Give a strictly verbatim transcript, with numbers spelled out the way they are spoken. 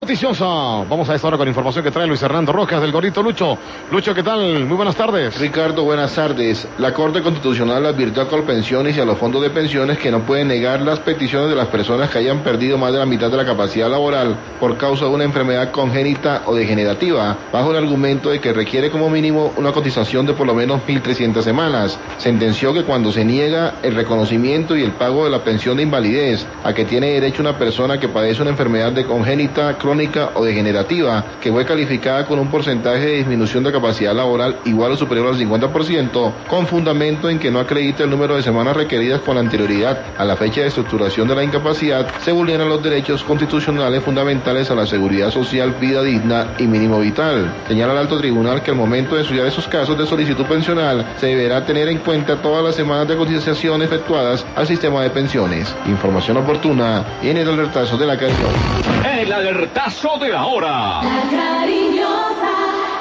Noticiosa. Vamos a esta hora con información que trae Luis Hernando Rojas del Gorrito. Lucho. Lucho, ¿qué tal? Muy buenas tardes. Ricardo, buenas tardes. La Corte Constitucional advirtió a Colpensiones y a los fondos de pensiones que no pueden negar las peticiones de las personas que hayan perdido más de la mitad de la capacidad laboral por causa de una enfermedad congénita o degenerativa, bajo el argumento de que requiere como mínimo una cotización de por lo menos mil trescientas semanas. Sentenció que cuando se niega el reconocimiento y el pago de la pensión de invalidez a que tiene derecho una persona que padece una enfermedad de congénita, crónica o degenerativa, que fue calificada con un porcentaje de disminución de capacidad laboral igual o superior al cincuenta por ciento, con fundamento en que no acredita el número de semanas requeridas con anterioridad a la fecha de estructuración de la incapacidad, se vulneran los derechos constitucionales fundamentales a la seguridad social, vida digna y mínimo vital. Señala el alto tribunal que al momento de estudiar esos casos de solicitud pensional se deberá tener en cuenta todas las semanas de cotización efectuadas al sistema de pensiones. Información oportuna y en el alertazo de la Cariño. El alertazo de la hora. La Cariño.